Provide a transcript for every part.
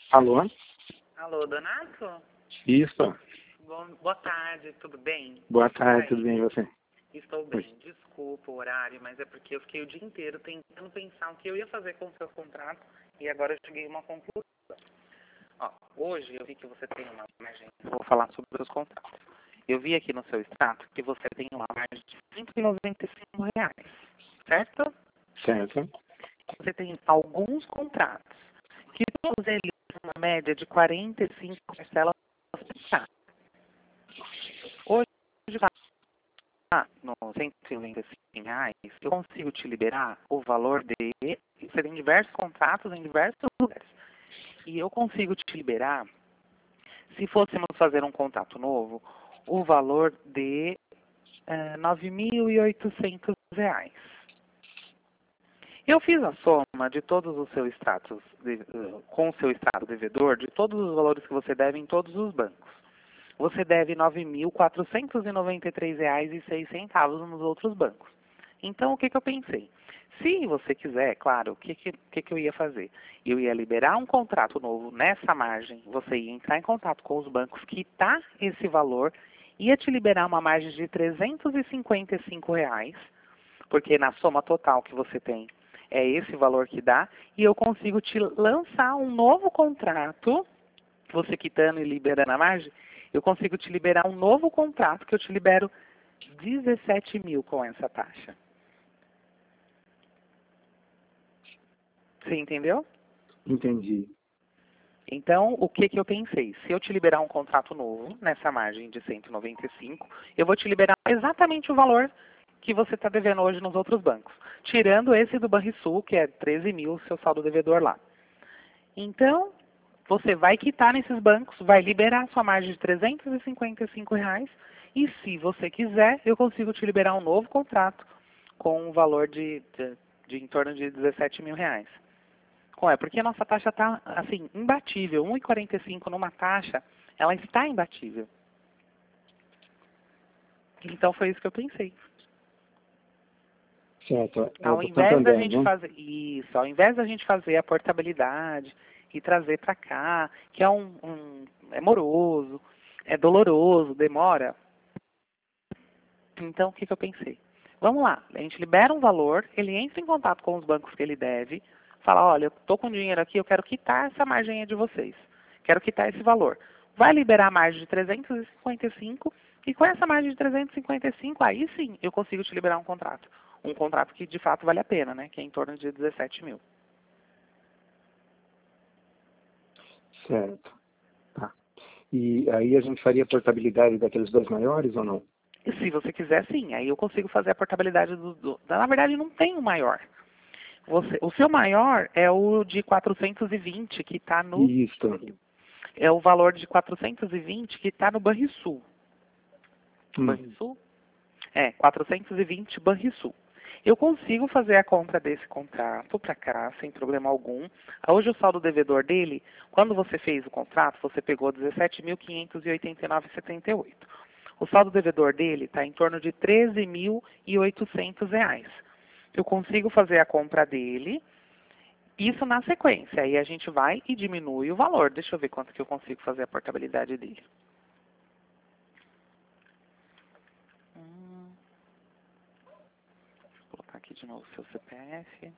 Alô? Alô, Donato? Isso. Boa tarde, tudo bem? Boa tarde, tudo bem e você? Estou bem. Desculpa o horário, mas é porque eu fiquei o dia inteiro tentando pensar o que eu ia fazer com o seu contrato e agora eu cheguei a uma conclusão. Ó, hoje eu vi que você tem uma margem. Vou falar sobre os seus contratos. Eu vi aqui no seu extrato que você tem uma margem de R$ 195, certo? Certo. Você tem alguns contratos que todos eles têm uma média de 45 parcelas para hoje, no R$ 195, eu consigo te liberar o valor de... Você tem diversos contratos em diversos lugares. E eu consigo te liberar, se fôssemos fazer um contrato novo, o valor de R$ 9.800. Eu fiz a soma de todos os seus extratos, com o seu extrato devedor, de todos os valores que você deve em todos os bancos. Você deve R$ 9.493,06 nos outros bancos. Então, o que eu pensei? Se você quiser, claro, o que eu ia fazer? Eu ia liberar um contrato novo nessa margem, você ia entrar em contato com os bancos, quitar esse valor, ia te liberar uma margem de R$ 355, porque na soma total que você tem é esse valor que dá, e eu consigo te lançar um novo contrato, você quitando e liberando a margem, eu consigo te liberar um novo contrato que eu te libero 17 mil com essa taxa. Você entendeu? Entendi. Então, o que eu pensei? Se eu te liberar um contrato novo, nessa margem de 195, eu vou te liberar exatamente o valor que você está devendo hoje nos outros bancos. Tirando esse do Banrisul, que é 13 mil, seu saldo devedor lá. Então, você vai quitar nesses bancos, vai liberar a sua margem de R$ 355, e se você quiser, eu consigo te liberar um novo contrato com um valor de em torno de R$ 17 mil. Porque a nossa taxa está, assim, imbatível. 1,45 numa taxa, ela está imbatível. Então, foi isso que eu pensei. Certo. É Ao do invés da Santander, gente né? fazer isso, ao invés da gente fazer a portabilidade e trazer para cá, que é é moroso, é doloroso, demora. Então, o que eu pensei? Vamos lá, a gente libera um valor, ele entra em contato com os bancos que ele deve, fala, olha, eu estou com dinheiro aqui, eu quero quitar essa margem de vocês. Quero quitar esse valor. Vai liberar a margem de 355 e com essa margem de 355, aí sim eu consigo te liberar um contrato. Um contrato que de fato vale a pena, né? Que é em torno de 17 mil. Certo. Tá. E aí a gente faria a portabilidade daqueles dois maiores ou não? E se você quiser, sim. Aí eu consigo fazer a portabilidade na verdade, não tem um maior. O seu maior é o de 420, que está no... Isso. É o valor de 420 que está no Banrisul. Hum. Banrisul? 420 Banrisul. Eu consigo fazer a compra desse contrato para cá, sem problema algum. Hoje o saldo devedor dele, quando você fez o contrato, você pegou R$ 17.589,78. O saldo devedor dele está em torno de R$ 13.800. Eu consigo fazer a compra dele, isso na sequência. Aí a gente vai e diminui o valor. Deixa eu ver quanto que eu consigo fazer a portabilidade dele. Vou colocar aqui de novo o seu CPF.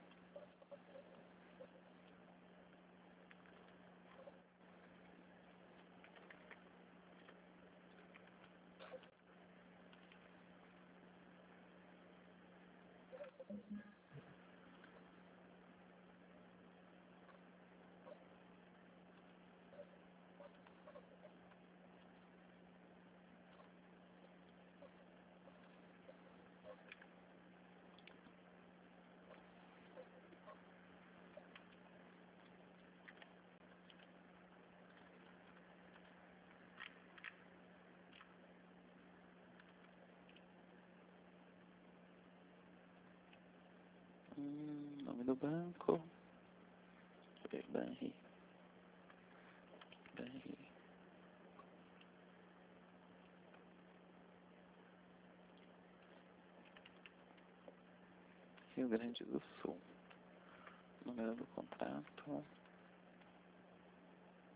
Nome do banco. Banri. Rio Grande do Sul. Número do contrato.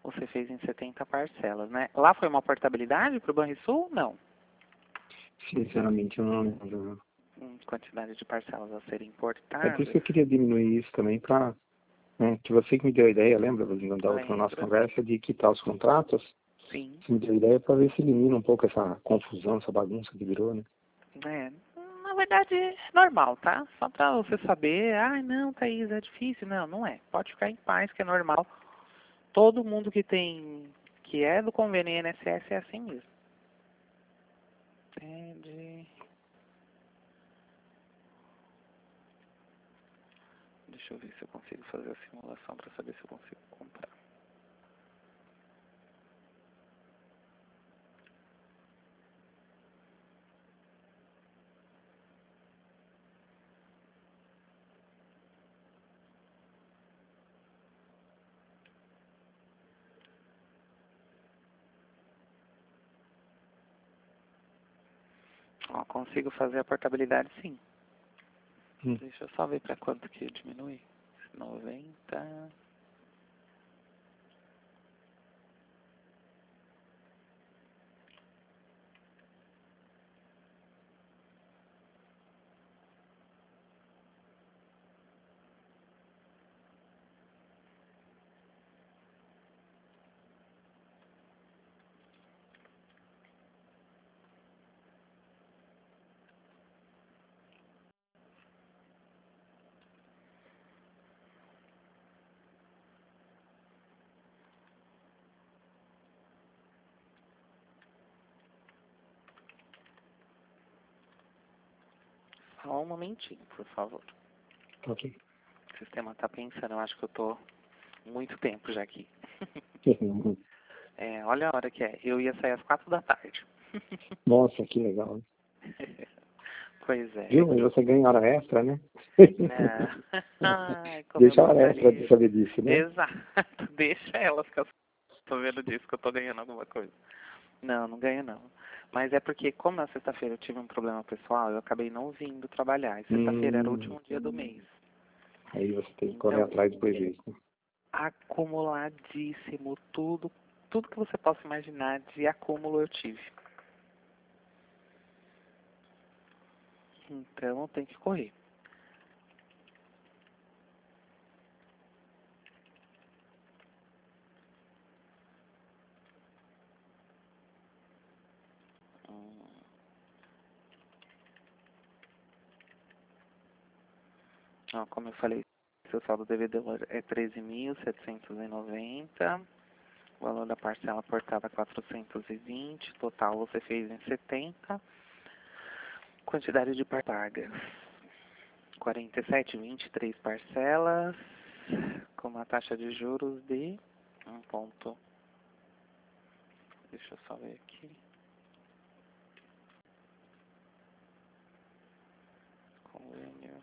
Você fez em 70 parcelas, né? Lá foi uma portabilidade para o Banrisul? Não. Sinceramente, eu não lembro. Quantidade de parcelas a serem É por importadas. isso que eu queria diminuir isso também para... que você que me deu a ideia, lembra, da outra nossa Lembro. conversa, de quitar os contratos? Sim. Você me deu a ideia para ver se elimina um pouco essa confusão, essa bagunça que virou, né? É, na verdade, é normal, tá? Só pra você saber, não, Thaís, é difícil. Não, não é. Pode ficar em paz, que é normal. Todo mundo que é do convênio INSS é assim mesmo. Deixa eu ver se eu consigo fazer a simulação para saber se eu consigo comprar. Ó, consigo fazer a portabilidade sim. Deixa eu só ver para quanto que diminui. 90. Só um momentinho, por favor. Ok. O sistema tá pensando, eu acho que eu tô muito tempo já aqui. Olha a hora que é. Eu ia sair às 4 da tarde. Nossa, que legal. Pois é. Viu? Mas você ganha hora extra, né? Não. Ai, como eu Deixa a hora extra gostaria. de saber disso, né? Exato. Deixa elas que eu tô vendo disso, que eu tô ganhando alguma coisa. Não, não ganho não. Mas é porque, como na sexta-feira eu tive um problema pessoal, eu acabei não vindo trabalhar. E sexta-feira era o último dia do mês. Aí você tem que correr Então, atrás depois disso. Né? acumuladíssimo, tudo que você possa imaginar de acúmulo eu tive. Então eu tenho que correr. Ó, como eu falei, seu saldo devedor é 13.790. O valor da parcela portada 420. Total você fez em 70. Quantidade de pagas 47,23 parcelas, com uma taxa de juros de 1 ponto. Deixa eu só ver aqui. Convênio.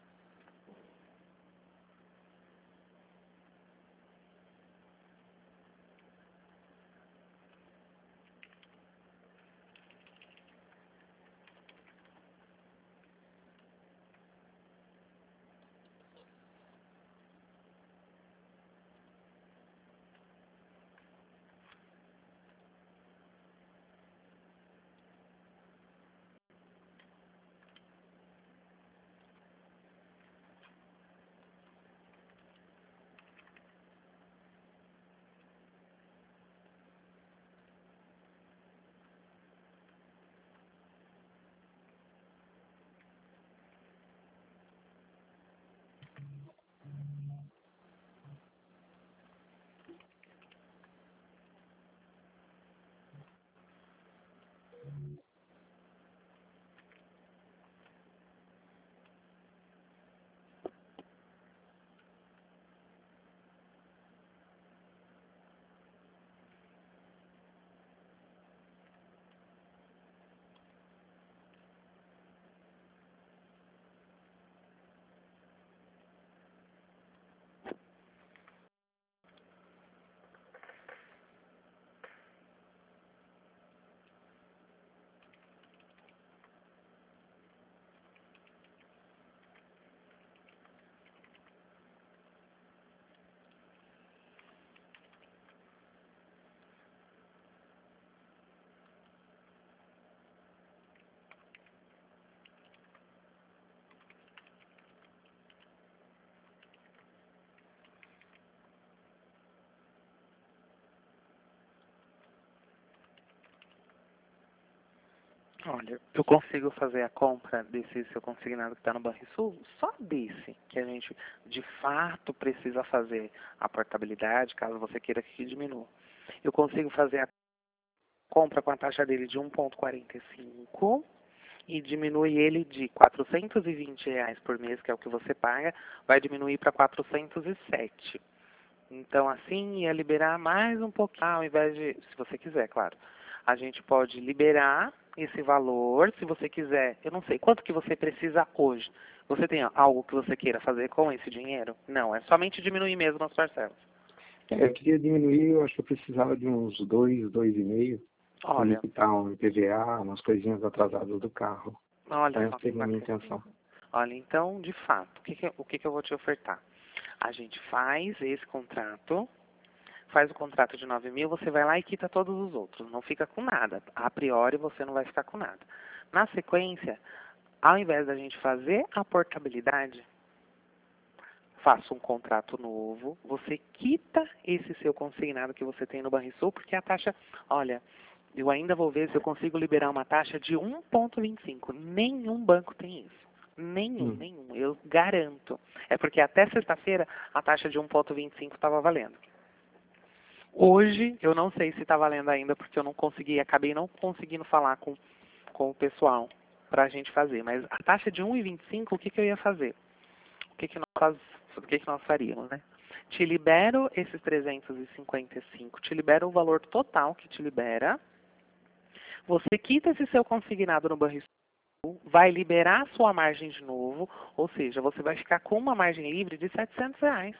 Olha, eu consigo fazer a compra desse seu consignado que está no Banrisul, só desse, que a gente de fato precisa fazer a portabilidade, caso você queira que diminua. Eu consigo fazer a compra com a taxa dele de 1,45 e diminui ele de R$ 420 por mês, que é o que você paga, vai diminuir para 407. Então, assim, ia liberar mais um pouquinho, ao invés de, se você quiser, claro. A gente pode liberar esse valor, se você quiser. Eu não sei, quanto que você precisa hoje? Você tem algo que você queira fazer com esse dinheiro? Não, é somente diminuir mesmo as parcelas. Eu queria diminuir, eu acho que eu precisava de uns 2,5, para me Olha, quitar um IPVA, umas coisinhas atrasadas do carro. olha Essa só que seria a minha bacana. intenção. Olha, então, de fato, o que eu vou te ofertar? A gente faz esse contrato, faz o contrato de 9.000, você vai lá e quita todos os outros, não fica com nada. A priori você não vai ficar com nada. Na sequência, ao invés da gente fazer a portabilidade, faça um contrato novo, você quita esse seu consignado que você tem no Banrisul, porque a taxa, olha, eu ainda vou ver se eu consigo liberar uma taxa de 1,25. Nenhum banco tem isso. Nenhum, eu garanto. É porque até sexta-feira a taxa de 1,25 estava valendo. Hoje eu não sei se está valendo ainda, porque eu não consegui, acabei não conseguindo falar com o pessoal para a gente fazer. Mas a taxa de 1,25, o que eu ia fazer? O que nós faríamos, né? Te libero esses 355, te libero o valor total que te libera. Você quita esse seu consignado no Banrisul, vai liberar a sua margem de novo, ou seja, você vai ficar com uma margem livre de R$ 700.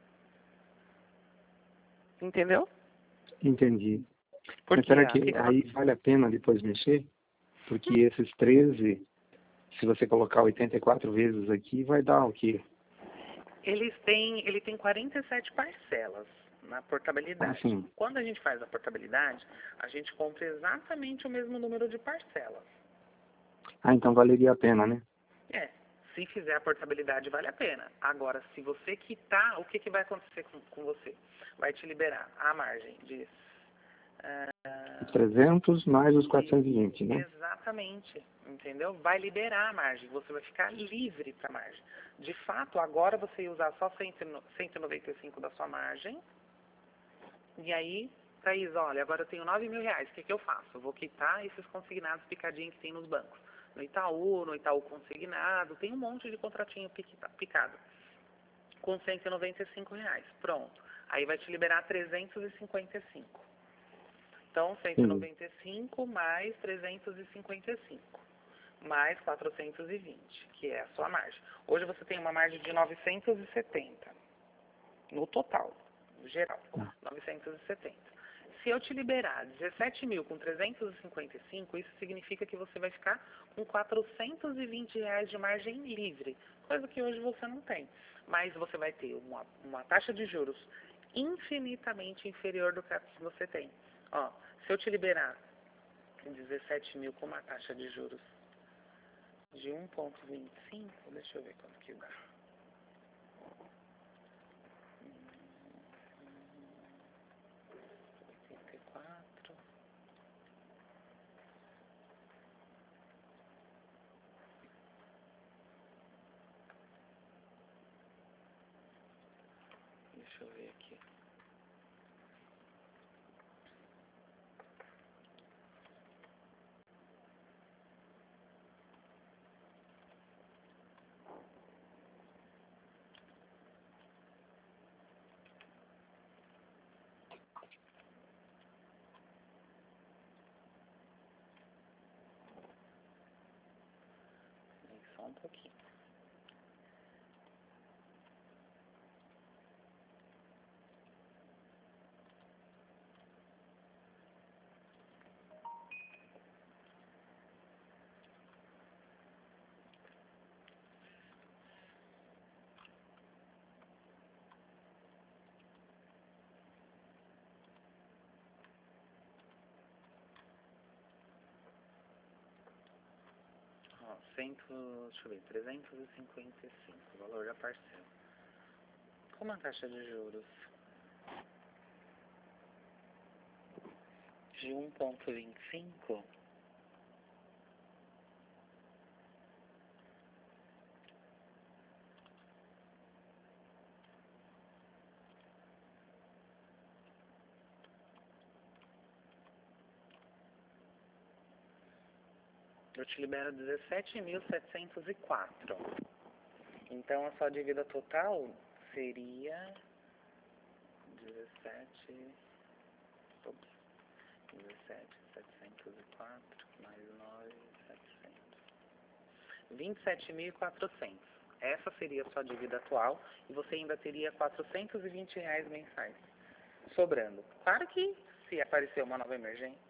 Entendeu? Entendi. Mas Porque será que aí vale a pena depois mexer? Porque esses 13, se você colocar 84 vezes aqui, vai dar o quê? ele tem 47 parcelas na portabilidade. Assim. Quando a gente faz a portabilidade, a gente compra exatamente o mesmo número de parcelas. Então valeria a pena, né? Se fizer a portabilidade, vale a pena. Agora, se você quitar, o que vai acontecer com você? Vai te liberar a margem de... Os 300 mais os 420, né? Exatamente, entendeu? Vai liberar a margem, você vai ficar livre para a margem. De fato, agora você ia usar só 195 da sua margem, e aí, Thaís, olha, agora eu tenho R$ 9.000, o que eu faço? Eu vou quitar esses consignados picadinhos que tem nos bancos. No Itaú Consignado, tem um monte de contratinho picado, com R$ 195. Pronto. Aí vai te liberar 355. Então, 195 mais 355, mais 420, que é a sua margem. Hoje você tem uma margem de 970, no total, no geral, 970. Se eu te liberar 17.000 com 355, isso significa que você vai ficar com R$ 420 de margem livre, coisa que hoje você não tem. Mas você vai ter uma taxa de juros infinitamente inferior do que você tem. Ó, se eu te liberar 17.000 com uma taxa de juros de 1,25, deixa eu ver quanto que dá. 84. Deixa eu ver aqui. Só um pouquinho. Ó, deixa eu ver, 355, o valor da parcela. Com uma taxa de juros de 1,25, Eu te libero 17.704. Então a sua dívida total seria 17.704 mais 9.700. 27.400. Essa seria a sua dívida atual e você ainda teria R$420 mensais sobrando. Claro que se aparecer uma nova emergência,